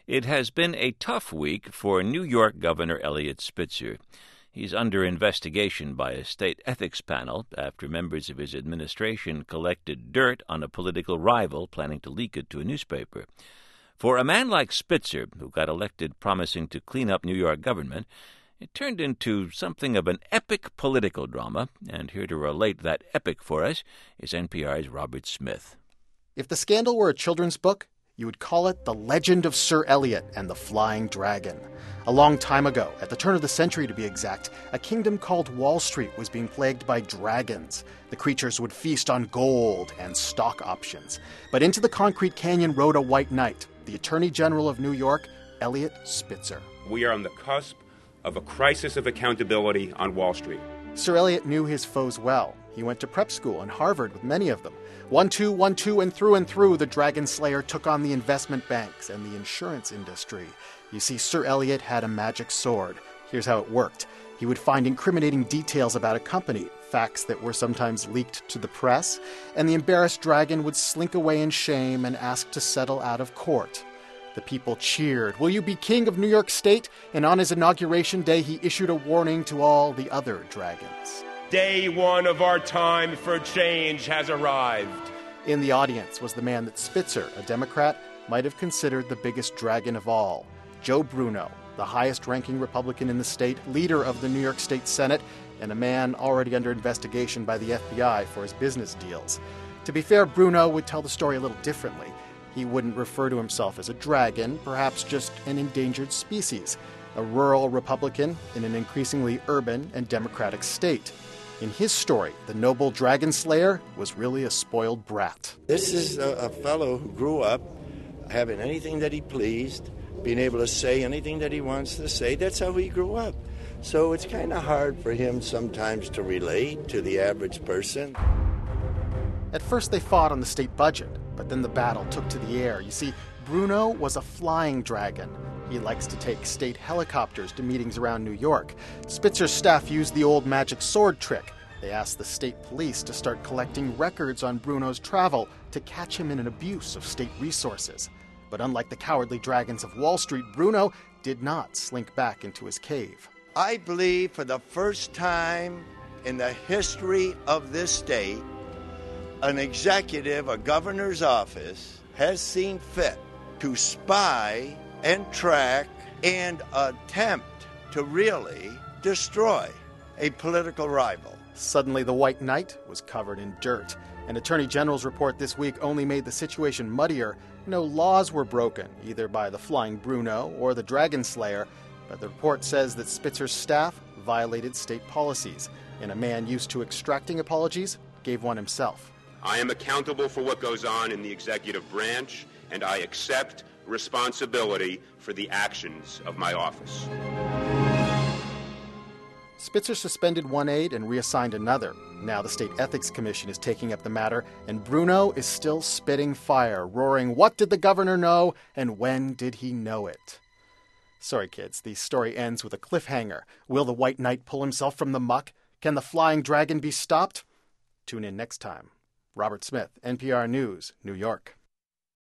It has been a tough week for New York Governor Eliot Spitzer. He's under investigation by a state ethics panel after members of his administration collected dirt on a political rival planning to leak it to a newspaper. For a man like Spitzer, who got elected promising to clean up New York government, it turned into something of an epic political drama, and here to relate that epic for us is NPR's Robert Smith. If the scandal were a children's book, you would call it The Legend of Sir Eliot and the Flying Dragon. A long time ago, at the turn of the century to be exact, a kingdom called Wall Street was being plagued by dragons. The creatures would feast on gold and stock options. But into the concrete canyon rode a white knight, the Attorney General of New York, Eliot Spitzer. We are on the cusp of a crisis of accountability on Wall Street. Sir Eliot knew his foes well. He went to prep school and Harvard with many of them. 1-2, 1-2, and through, the Dragon Slayer took on the investment banks and the insurance industry. You see, Sir Eliot had a magic sword. Here's how it worked. He would find incriminating details about a company, facts that were sometimes leaked to the press, and the embarrassed dragon would slink away in shame and ask to settle out of court. The people cheered, "Will you be king of New York State?" And on his inauguration day, he issued a warning to all the other dragons. Day one of our time for change has arrived. In the audience was the man that Spitzer, a Democrat, might have considered the biggest dragon of all, Joe Bruno, the highest-ranking Republican in the state, leader of the New York State Senate, and a man already under investigation by the FBI for his business deals. To be fair, Bruno would tell the story a little differently. He wouldn't refer to himself as a dragon, perhaps just an endangered species, a rural Republican in an increasingly urban and democratic state. In his story, the noble Dragon Slayer was really a spoiled brat. This is a fellow who grew up having anything that he pleased, being able to say anything that he wants to say. That's how he grew up. So it's kind of hard for him sometimes to relate to the average person. At first they fought on the state budget, but then the battle took to the air. You see, Bruno was a flying dragon. He likes to take state helicopters to meetings around New York. Spitzer's staff used the old magic sword trick. They asked the state police to start collecting records on Bruno's travel to catch him in an abuse of state resources. But unlike the cowardly dragons of Wall Street, Bruno did not slink back into his cave. I believe for the first time in the history of this state, an executive, a governor's office, has seen fit to spy and track and attempt to really destroy a political rival. Suddenly, the White Knight was covered in dirt. An attorney general's report this week only made the situation muddier. No laws were broken, either by the Flying Bruno or the Dragon Slayer, but the report says that Spitzer's staff violated state policies, and a man used to extracting apologies gave one himself. I am accountable for what goes on in the executive branch, and I accept responsibility for the actions of my office. Spitzer suspended one aide and reassigned another. Now the State Ethics Commission is taking up the matter, and Bruno is still spitting fire, roaring, "What did the governor know, and when did he know it?" Sorry, kids, the story ends with a cliffhanger. Will the White Knight pull himself from the muck? Can the flying dragon be stopped? Tune in next time. Robert Smith, NPR News, New York.